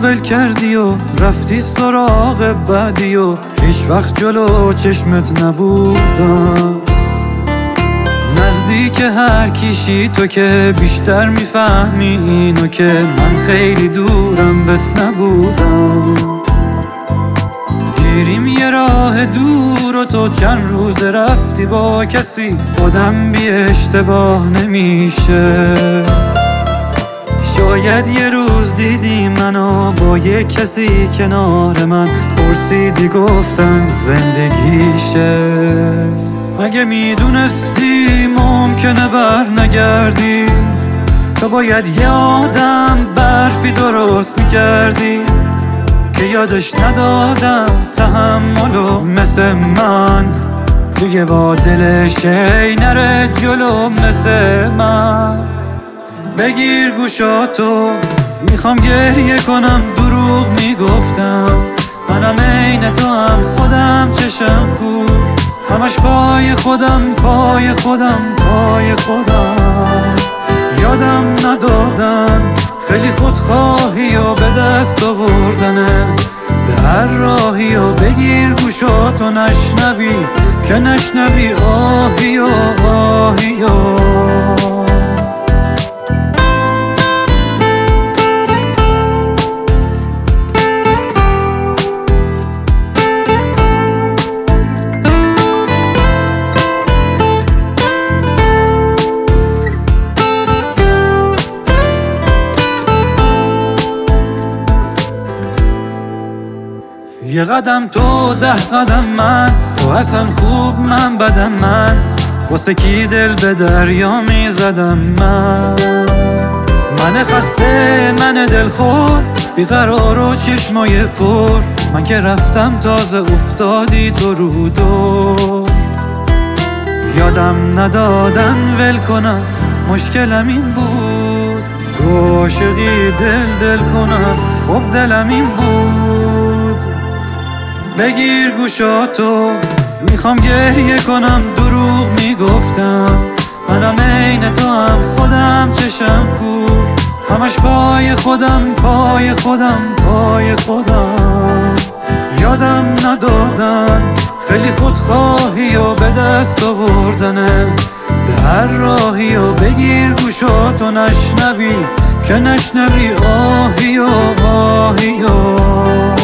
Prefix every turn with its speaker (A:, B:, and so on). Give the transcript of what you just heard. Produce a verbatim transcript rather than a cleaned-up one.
A: ول کردی و رفتی سراغ بعدی و هیچ وقت جلو چشمت نبودم. نزدیک هر کیشی تو که بیشتر میفهمی اینو که من خیلی دورم بهت نبودم. گیریم یه راه دور و تو چند روز رفتی با کسی، خودم بی اشتباه نمیشه. شاید یه روز دیدی منو با یه کسی کنار من، پرسیدی گفتم زندگیشه. اگه میدونستی ممکنه بر نگردی، تو باید یه آدم برفی درست میکردی که یادش ندادم تحملو مثل من دیگه با دلش ای نره جلو مثل من. بگیر گوشاتو میخوام گریه کنم، دروغ میگفتم منم عین تو هم خودم چشم کور، همش پای خودم پای خودم پای خودم. یادم ندادن خیلی خودخواهی و به دست آوردنه به هر راهی و بگیر گوشاتو نشنوی که نشنوی آهی و آهی و یه قدم تو ده قدم من، تو اصلا خوب من بدم من، واسه کی دل به دریا میزدم من. من خسته من دلخور بیقرار و چشمای پر، من که رفتم تازه افتادی تو رو دور. یادم ندادن ول کنم مشکلم این بود، تو عاشقی دل دل کنم خب دلم این بود. بگیر گوشاتو میخوام گریه کنم، دروغ میگفتم منم عین تو هم خودم چشم کور، همش پای خودم پای خودم پای خودم. یادم ندادن خیلی خودخواهی و به دست آوردنه به هر راهی و بگیر گوشاتو نشنوی که نشنوی آهی و آهی و